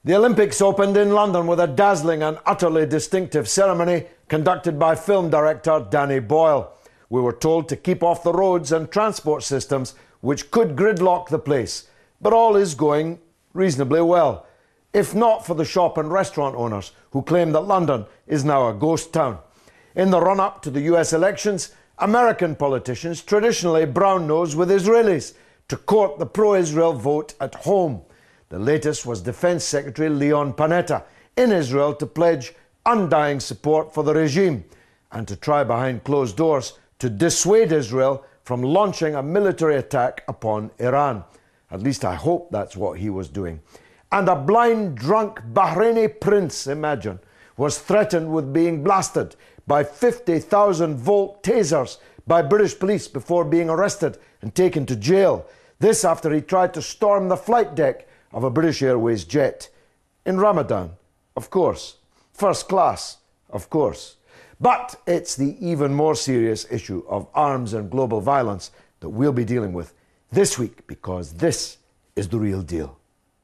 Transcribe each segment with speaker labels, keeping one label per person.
Speaker 1: The Olympics opened in London with a dazzling and utterly distinctive ceremony conducted by film director Danny Boyle. We were told to keep off the roads and transport systems which could gridlock the place. But all is going reasonably well, if not for the shop and restaurant owners who claim that London is now a ghost town. In the run-up to the US elections, American politicians traditionally brown-nose with Israelis to court the pro-Israel vote at home. The latest was Defense Secretary Leon Panetta in Israel to pledge undying support for the regime and to try behind closed doors to dissuade Israel from launching a military attack upon Iran. At least I hope that's what he was doing. And a blind, drunk Bahraini prince, imagine, was threatened with being blasted by 50,000-volt tasers by British police before being arrested and taken to jail. This after he tried to storm the flight deck of a British Airways jet. In Ramadan, of course. First class, of course. But it's the even more serious issue of arms and global violence that we'll be dealing with this week, because this is the real deal.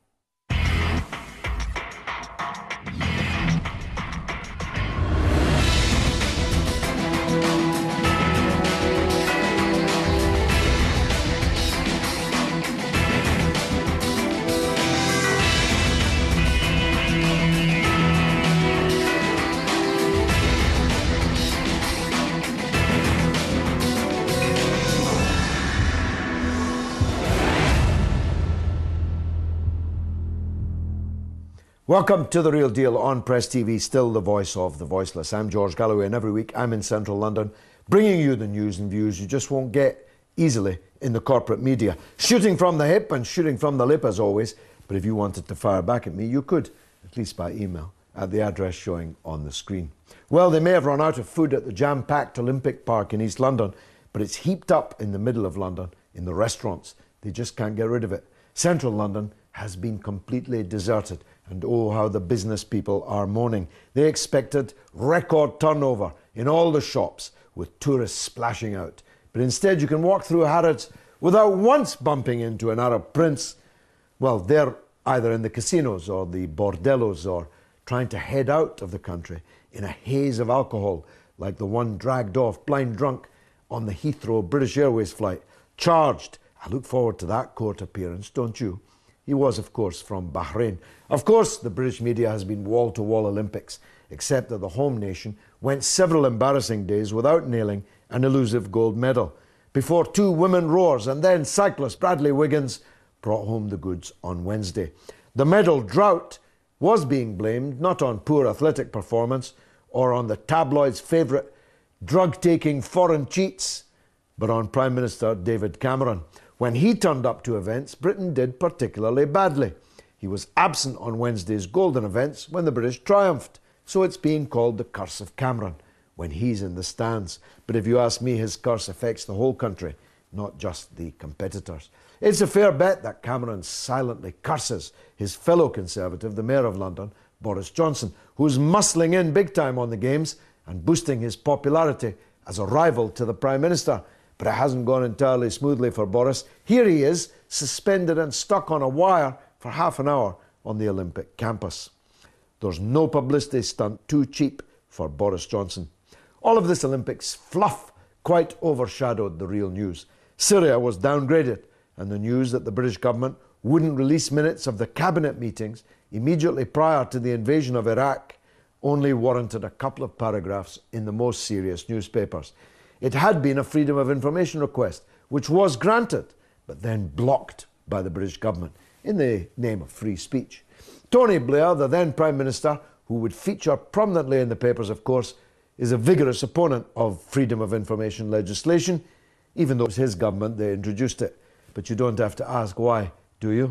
Speaker 1: Welcome to The Real Deal on Press TV, still the voice of the voiceless. I'm George Galloway, and every week I'm in central London bringing you the news and views you just won't get easily in the corporate media. Shooting from the hip and shooting from the lip as always, but if you wanted to fire back at me, you could, at least by email, at the address showing on the screen. Well, they may have run out of food at the jam-packed Olympic Park in East London, but it's heaped up in the middle of London, in the restaurants. They just can't get rid of it. Central London has been completely deserted. And oh, how the business people are moaning. They expected record turnover in all the shops with tourists splashing out. But instead you can walk through Harrods without once bumping into an Arab prince. Well, they're either in the casinos or the bordellos or trying to head out of the country in a haze of alcohol, like the one dragged off blind drunk on the Heathrow British Airways flight. Charged. I look forward to that court appearance, don't you? He was, of course, from Bahrain. Of course, the British media has been wall-to-wall Olympics, except that the home nation went several embarrassing days without nailing an elusive gold medal, before two women rowers and then cyclist Bradley Wiggins brought home the goods on Wednesday. The medal drought was being blamed not on poor athletic performance or on the tabloids' favourite drug-taking foreign cheats, but on Prime Minister David Cameron. When he turned up to events, Britain did particularly badly. He was absent on Wednesday's golden events when the British triumphed, so it's being called the curse of Cameron when he's in the stands. But if you ask me, his curse affects the whole country, not just the competitors. It's a fair bet that Cameron silently curses his fellow Conservative, the Mayor of London, Boris Johnson, who's muscling in big time on the Games and boosting his popularity as a rival to the Prime Minister. But it hasn't gone entirely smoothly for Boris. Here he is, suspended and stuck on a wire for half an hour on the Olympic campus. There's no publicity stunt too cheap for Boris Johnson. All of this Olympics fluff quite overshadowed the real news. Syria was downgraded, and the news that the British government wouldn't release minutes of the cabinet meetings immediately prior to the invasion of Iraq only warranted a couple of paragraphs in the most serious newspapers. It had been a Freedom of Information request, which was granted, but then blocked by the British government in the name of free speech. Tony Blair, the then Prime Minister, who would feature prominently in the papers, of course, is a vigorous opponent of Freedom of Information legislation, even though it was his government that introduced it. But you don't have to ask why, do you?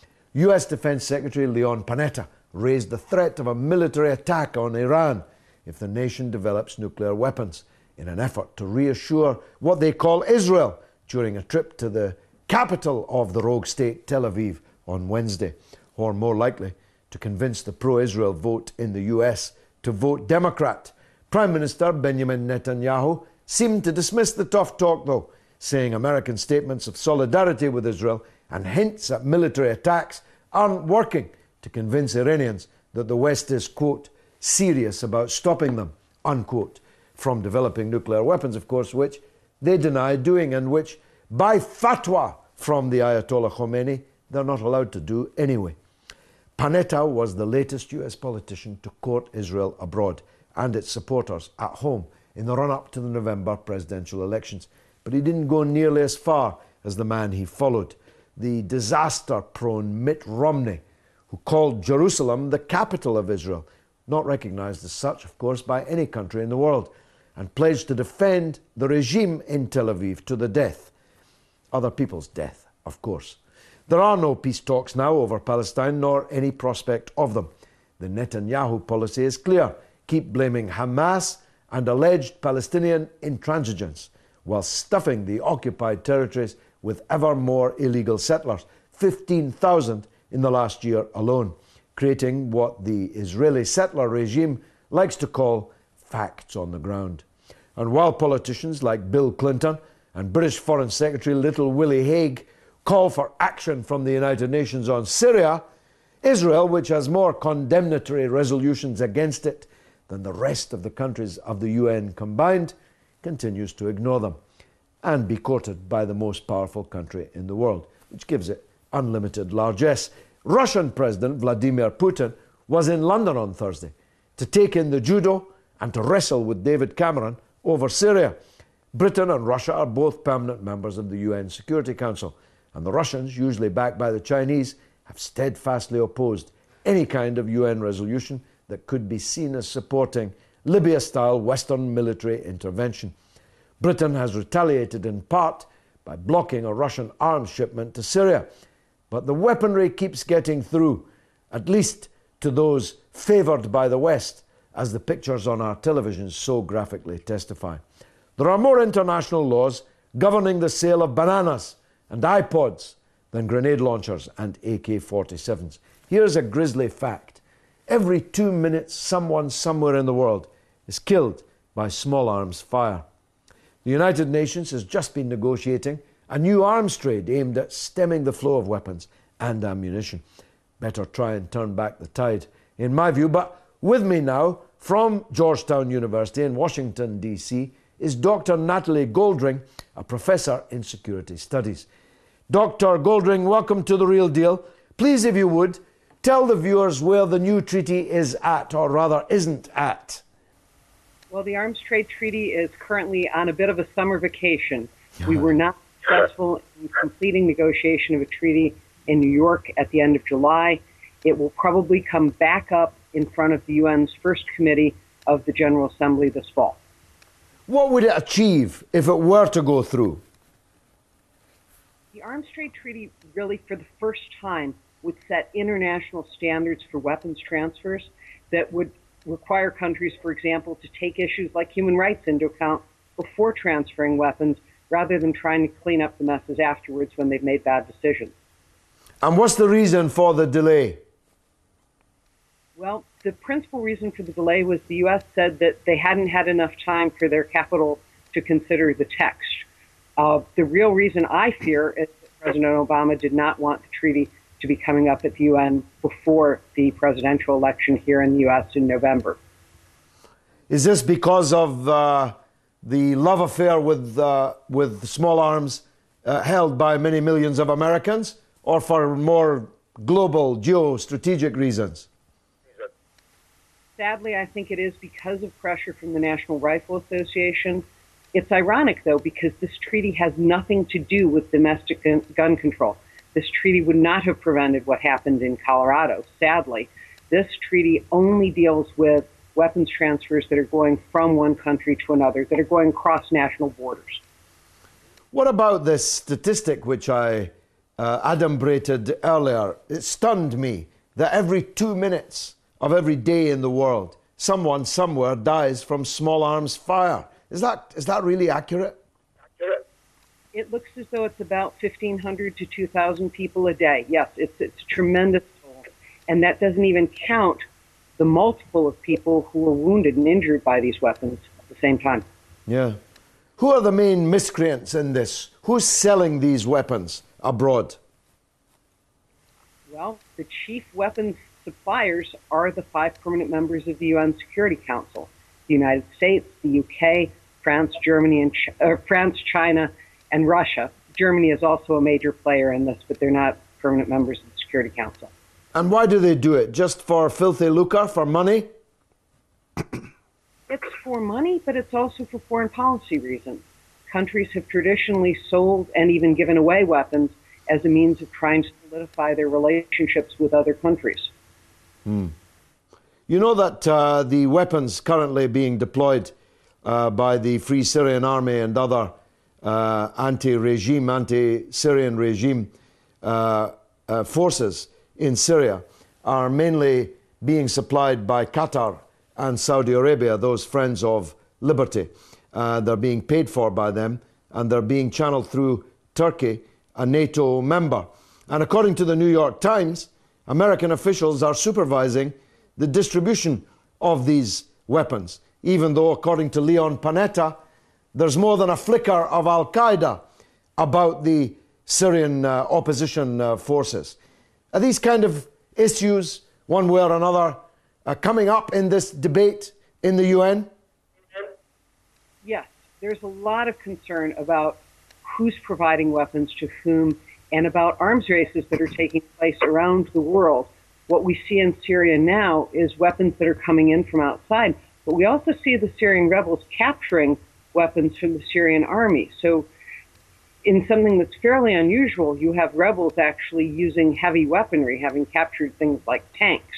Speaker 1: US Defense Secretary Leon Panetta raised the threat of a military attack on Iran if the nation develops nuclear weapons, in an effort to reassure what they call Israel during a trip to the capital of the rogue state, Tel Aviv, on Wednesday, or more likely to convince the pro-Israel vote in the US to vote Democrat. Prime Minister Benjamin Netanyahu seemed to dismiss the tough talk, though, saying American statements of solidarity with Israel and hints at military attacks aren't working to convince Iranians that the West is, quote, serious about stopping them, unquote, from developing nuclear weapons, of course, which they deny doing and which, by fatwa from the Ayatollah Khomeini, they're not allowed to do anyway. Panetta was the latest US politician to court Israel abroad and its supporters at home in the run-up to the November presidential elections. But he didn't go nearly as far as the man he followed, the disaster-prone Mitt Romney, who called Jerusalem the capital of Israel, not recognized as such, of course, by any country in the world, and pledged to defend the regime in Tel Aviv to the death. Other people's death, of course. There are no peace talks now over Palestine, nor any prospect of them. The Netanyahu policy is clear. Keep blaming Hamas and alleged Palestinian intransigence, while stuffing the occupied territories with ever more illegal settlers, 15,000 in the last year alone, creating what the Israeli settler regime likes to call facts on the ground. And while politicians like Bill Clinton and British Foreign Secretary Little Willie Hague call for action from the United Nations on Syria, Israel, which has more condemnatory resolutions against it than the rest of the countries of the UN combined, continues to ignore them and be courted by the most powerful country in the world, which gives it unlimited largesse. Russian President Vladimir Putin was in London on Thursday to take in the judo and to wrestle with David Cameron over Syria. Britain and Russia are both permanent members of the UN Security Council, and the Russians, usually backed by the Chinese, have steadfastly opposed any kind of UN resolution that could be seen as supporting Libya-style Western military intervention. Britain has retaliated in part by blocking a Russian arms shipment to Syria, but the weaponry keeps getting through, at least to those favoured by the West, as the pictures on our televisions so graphically testify. There are more international laws governing the sale of bananas and iPods than grenade launchers and AK-47s. Here's a grisly fact. Every 2 minutes, someone somewhere in the world is killed by small arms fire. The United Nations has just been negotiating a new arms trade aimed at stemming the flow of weapons and ammunition. Better try and turn back the tide, in my view. But with me now, from Georgetown University in Washington, D.C., is Dr. Natalie Goldring, a professor in security studies. Dr. Goldring, welcome to The Real Deal. Please, if you would, tell the viewers where the new treaty is at, or rather isn't at.
Speaker 2: Well, the arms trade treaty is currently on a bit of a summer vacation. We were not successful in completing negotiation of a treaty in New York at the end of July. It will probably come back up in front of the UN's first committee of the General Assembly this fall.
Speaker 1: What would it achieve if it were to go through?
Speaker 2: The arms trade treaty really, for the first time, would set international standards for weapons transfers that would require countries, for example, to take issues like human rights into account before transferring weapons, rather than trying to clean up the messes afterwards when they've made bad decisions.
Speaker 1: And what's the reason for the delay?
Speaker 2: Well, the principal reason for the delay was the U.S. said that they hadn't had enough time for their capital to consider the text. The real reason, I fear, is that President Obama did not want the treaty to be coming up at the UN before the presidential election here in the U.S. in November.
Speaker 1: Is this because of the love affair with small arms held by many millions of Americans, or for more global geostrategic reasons?
Speaker 2: Sadly, I think it is because of pressure from the National Rifle Association. It's ironic, though, because this treaty has nothing to do with domestic gun control. This treaty would not have prevented what happened in Colorado. Sadly, this treaty only deals with weapons transfers that are going from one country to another, that are going across national borders.
Speaker 1: What about this statistic which I adumbrated earlier? It stunned me that every 2 minutes of every day in the world, someone somewhere dies from small arms fire. Is that really accurate?
Speaker 2: It looks as though it's about 1,500 to 2,000 people a day. Yes, it's a tremendous toll. And that doesn't even count the multiple of people who were wounded and injured by these weapons at the same time.
Speaker 1: Yeah. Who are the main miscreants in this? Who's selling these weapons abroad?
Speaker 2: Well, the chief weapons suppliers are the 5 permanent members of the UN Security Council: the United States, the UK, France, France, China, and Russia. Germany is also a major player in this, but they're not permanent members of the Security Council.
Speaker 1: And why do they do it? Just for filthy lucre, for money?
Speaker 2: It's for money, but it's also for foreign policy reasons. Countries have traditionally sold and even given away weapons as a means of trying to solidify their relationships with other countries.
Speaker 1: You know that the weapons currently being deployed by the Free Syrian Army and other anti-Syrian regime forces in Syria are mainly being supplied by Qatar and Saudi Arabia, those friends of liberty. They're being paid for by them, and they're being channeled through Turkey, a NATO member. And according to the New York Times, American officials are supervising the distribution of these weapons, even though, according to Leon Panetta, there's more than a flicker of Al-Qaeda about the Syrian opposition forces. Are these kind of issues, one way or another, coming up in this debate in the UN?
Speaker 2: Yes, there's a lot of concern about who's providing weapons to whom and about arms races that are taking place around the world. What we see in Syria now is weapons that are coming in from outside, but we also see the Syrian rebels capturing weapons from the Syrian army. So in something that's fairly unusual, you have rebels actually using heavy weaponry, having captured things like tanks.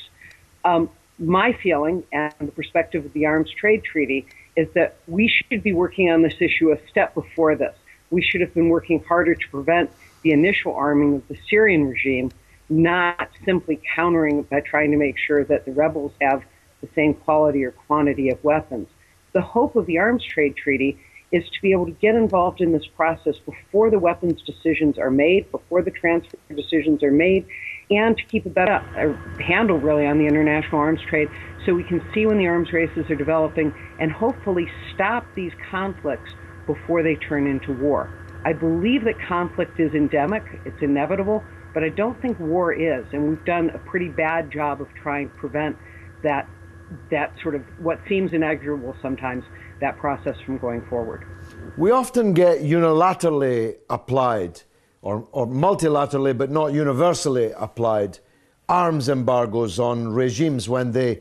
Speaker 2: My feeling and the perspective of the Arms Trade Treaty is that we should be working on this issue a step before this. We should have been working harder to prevent the initial arming of the Syrian regime, not simply countering by trying to make sure that the rebels have the same quality or quantity of weapons. The hope of the Arms Trade Treaty is to be able to get involved in this process before the weapons decisions are made, before the transfer decisions are made, and to keep a better handle really on the international arms trade so we can see when the arms races are developing and hopefully stop these conflicts before they turn into war. I believe that conflict is endemic, it's inevitable, but I don't think war is, and we've done a pretty bad job of trying to prevent that sort of what seems inexorable sometimes, that process from going forward.
Speaker 1: We often get unilaterally applied or multilaterally but not universally applied arms embargoes on regimes when they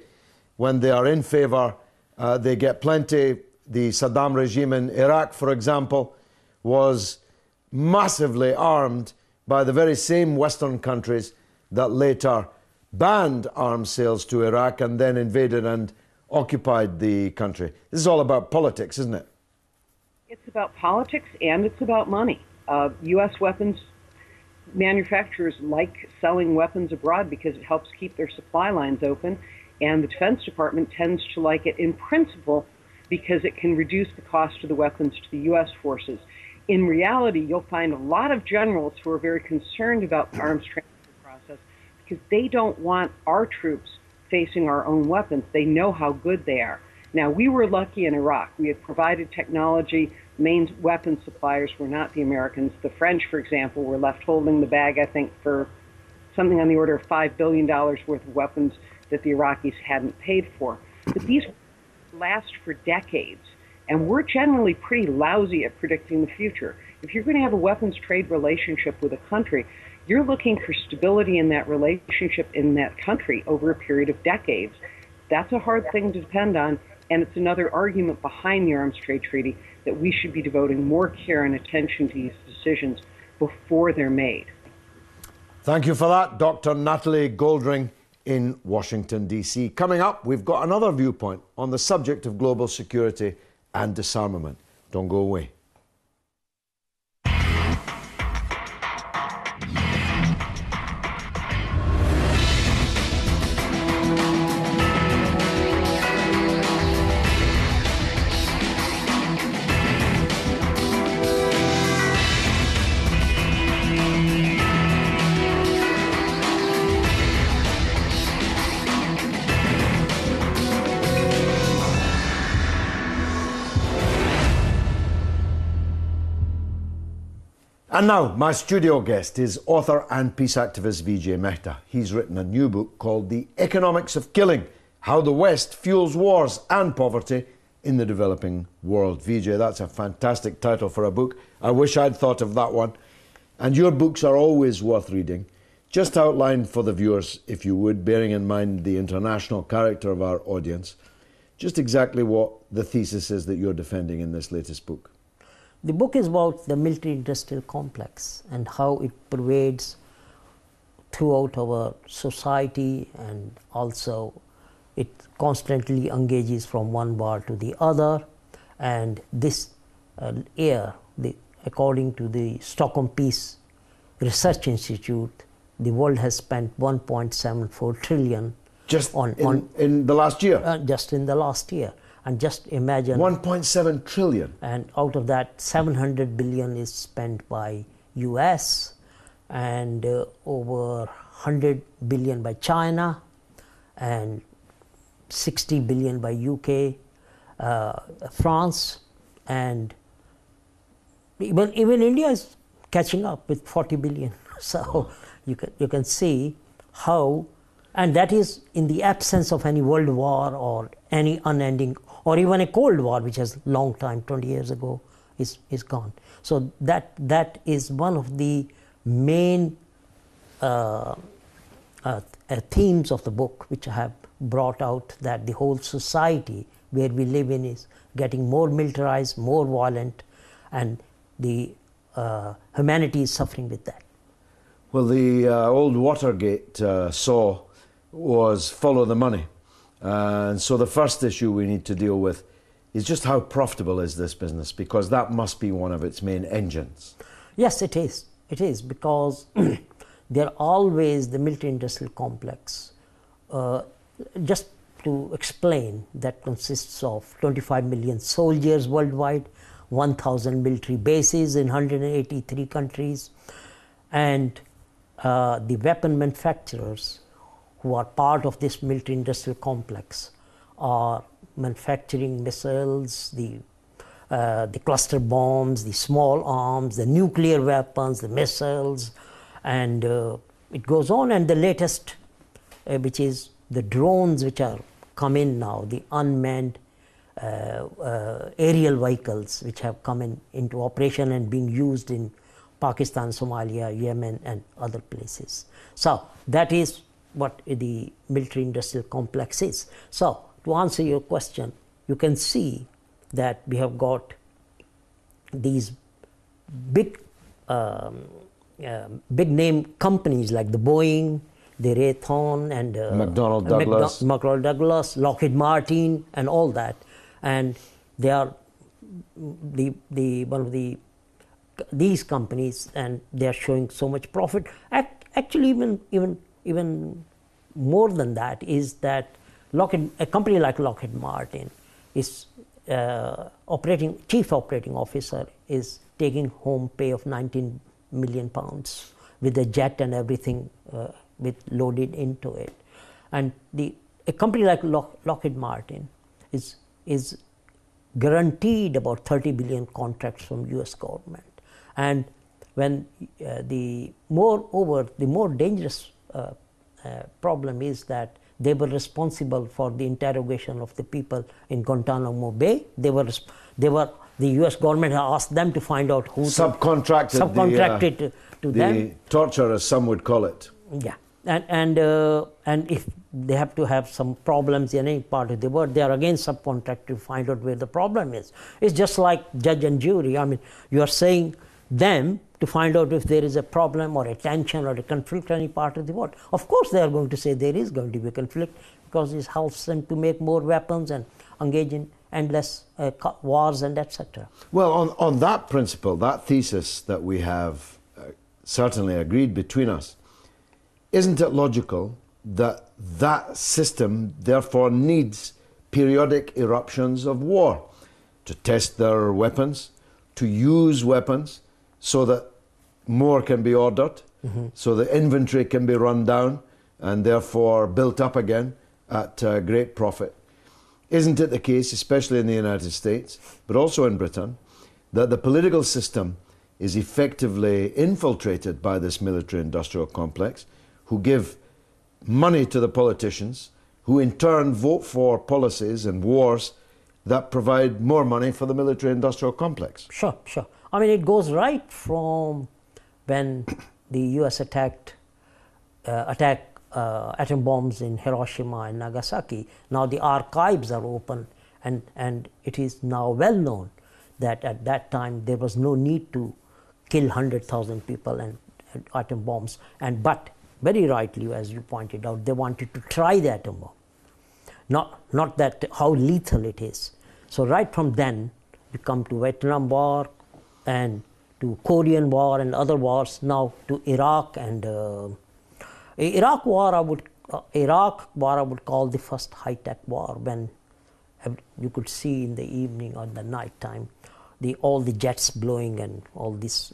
Speaker 1: are in favor. They get plenty. The Saddam regime in Iraq, for example, was massively armed by the very same Western countries that later banned arms sales to Iraq and then invaded and occupied the country. This is all about politics, isn't it?
Speaker 2: It's about politics and it's about money. U.S. weapons manufacturers like selling weapons abroad because it helps keep their supply lines open, and the Defense Department tends to like it in principle because it can reduce the cost of the weapons to the U.S. forces. In reality, you'll find a lot of generals who are very concerned about the arms transfer process because they don't want our troops facing our own weapons. They know how good they are. Now, we were lucky in Iraq. We had provided technology. Main weapon suppliers were not the Americans. The French, for example, were left holding the bag, I think, for something on the order of $5 billion worth of weapons that the Iraqis hadn't paid for. But these last for decades, and we're generally pretty lousy at predicting the future. If you're going to have a weapons trade relationship with a country, you're looking for stability in that relationship in that country over a period of decades. That's a hard thing to depend on, and it's another argument behind the Arms Trade Treaty that we should be devoting more care and attention to these decisions before they're made.
Speaker 1: Thank you for that, Dr. Natalie Goldring in Washington, D.C. Coming up, we've got another viewpoint on the subject of global security and disarmament. Don't go away. And now, my studio guest is author and peace activist Vijay Mehta. He's written a new book called The Economics of Killing: How the West Fuels Wars and Poverty in the Developing World. Vijay, that's a fantastic title for a book. I wish I'd thought of that one. And your books are always worth reading. Just outline for the viewers, if you would, bearing in mind the international character of our audience, just exactly what the thesis is that you're defending in this latest book.
Speaker 3: The book is about the military-industrial complex and how it pervades throughout our society, and also it constantly engages from one war to the other. And this year, according to the Stockholm Peace Research Institute, the world has spent 1.74 trillion
Speaker 1: just in the last year?
Speaker 3: Just in the last year. And just imagine
Speaker 1: 1.7 trillion.
Speaker 3: And out of that, 700 billion is spent by US, and over 100 billion by China, and 60 billion by UK, France, and even India is catching up with 40 billion. So you can see how, and that is in the absence of any world war or any unending, or even a Cold War, which has long time, 20 years ago, is gone. So that is one of the main themes of the book, which I have brought out, that the whole society where we live in is getting more militarized, more violent, and the humanity is suffering with that.
Speaker 1: Well, the old Watergate saw was follow the money. And so the first issue we need to deal with is just how profitable is this business, because that must be one of its main engines.
Speaker 3: Yes, it is. It is, because they're always the military-industrial complex. Just to explain, that consists of 25 million soldiers worldwide, 1,000 military bases in 183 countries, and the weapon manufacturers who are part of this military-industrial complex are manufacturing missiles, the cluster bombs, the small arms, the nuclear weapons, the missiles, and it goes on. And the latest, which is the drones, which are come in now, the unmanned aerial vehicles, which have come into operation and being used in Pakistan, Somalia, Yemen, and other places. So that is what the military-industrial complex is. So to answer your question, you can see that we have got these big name companies like the Boeing, the Raytheon, and
Speaker 1: McDonnell Douglas,
Speaker 3: Lockheed Martin, and all that, and they are these companies, and they are showing so much profit. Actually, even more than that is that a company like Lockheed Martin is chief operating officer is taking home pay of 19 million pounds with a jet and everything loaded into it. And a company like Lockheed Martin is guaranteed about 30 billion contracts from US government. And when the more dangerous problem is that they were responsible for the interrogation of the people in Guantanamo Bay. The US government asked them to find out who subcontracted to them.
Speaker 1: The torture, as some would call it.
Speaker 3: Yeah, and if they have to have some problems in any part of the world, they are again subcontracted to find out where the problem is. It's just like judge and jury. I mean, you are saying them to find out if there is a problem or a tension or a conflict in any part of the world. Of course, they are going to say there is going to be a conflict, because it helps them to make more weapons and engage in endless wars and etc.
Speaker 1: Well, on that principle, that thesis that we have certainly agreed between us, isn't it logical that that system therefore needs periodic eruptions of war to test their weapons, to use weapons, so that more can be ordered, so the inventory can be run down and therefore built up again at great profit? Isn't it the case, especially in the United States, but also in Britain, that the political system is effectively infiltrated by this military-industrial complex, who give money to the politicians, who in turn vote for policies and wars that provide more money for the military-industrial complex.
Speaker 3: Sure, sure. I mean, it goes right from when the U.S. attacked atom bombs in Hiroshima and Nagasaki. Now the archives are open, and it is now well known that at that time there was no need to kill 100,000 people and atom bombs. But very rightly, as you pointed out, they wanted to try the atom bomb. Not that how lethal it is. So right from then, we come to Vietnam War and to Korean War and other wars, now to Iraq and Iraq War. I would call the first high-tech war, when you could see in the evening or the night time all the jets blowing and all these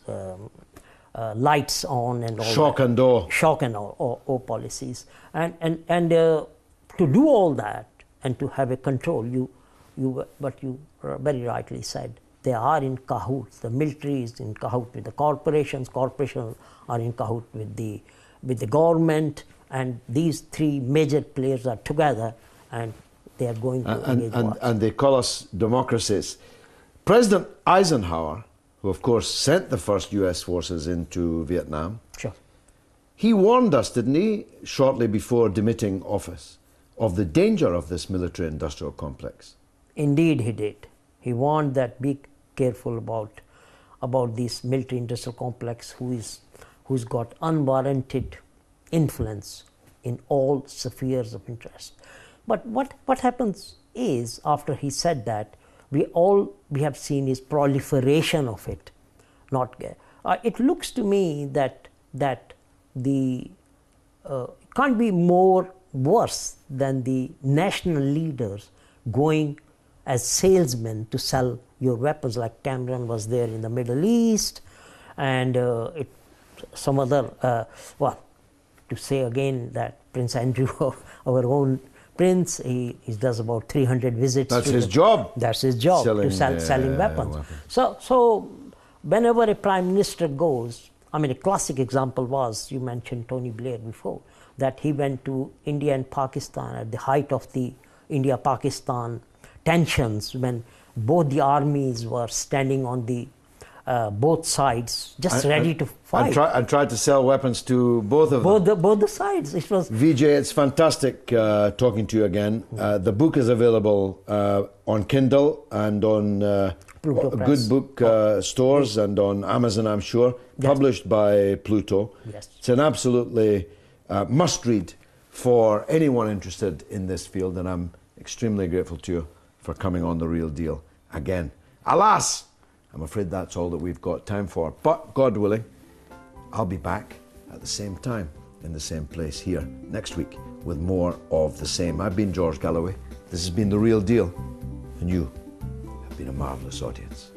Speaker 3: lights on and all
Speaker 1: shock and
Speaker 3: awe policies, and to do all that and to have a control, but you very rightly said, they are in cahoots. The military is in cahoots with the corporations are in cahoots with the government, and these three major players are together, and they are going to engage wars.
Speaker 1: And they call us democracies. President Eisenhower, who of course sent the first US forces into Vietnam,
Speaker 3: sure,
Speaker 1: he warned us, didn't he, shortly before demitting office, of the danger of this military-industrial complex.
Speaker 3: Indeed he did. He warned that be careful about this military-industrial complex who's got unwarranted influence in all spheres of interest. But what happens is, after he said that, we have seen is proliferation of it. It looks to me that the can't be more worse than the national leaders going as salesmen to sell your weapons, like Cameron was there in the Middle East, and some other, to say again that Prince Andrew, our own prince, he does about 300 visits.
Speaker 1: That's his job.
Speaker 3: That's his job, selling weapons. So whenever a prime minister goes, I mean, a classic example was, you mentioned Tony Blair before, that he went to India and Pakistan at the height of the India-Pakistan tensions, when both the armies were standing on the both sides, just ready to fight.
Speaker 1: And tried to sell weapons to both of them.
Speaker 3: Both the sides. It was
Speaker 1: Vijay, it's fantastic talking to you again. The book is available on Kindle and on good book stores and on Amazon, I'm sure.
Speaker 3: Yes.
Speaker 1: Published by Pluto.
Speaker 3: Yes.
Speaker 1: It's an absolutely must-read for anyone interested in this field, and I'm extremely grateful to you for coming on The Real Deal again. Alas, I'm afraid that's all that we've got time for. But God willing, I'll be back at the same time, in the same place here next week with more of the same. I've been George Galloway. This has been The Real Deal, and you have been a marvellous audience.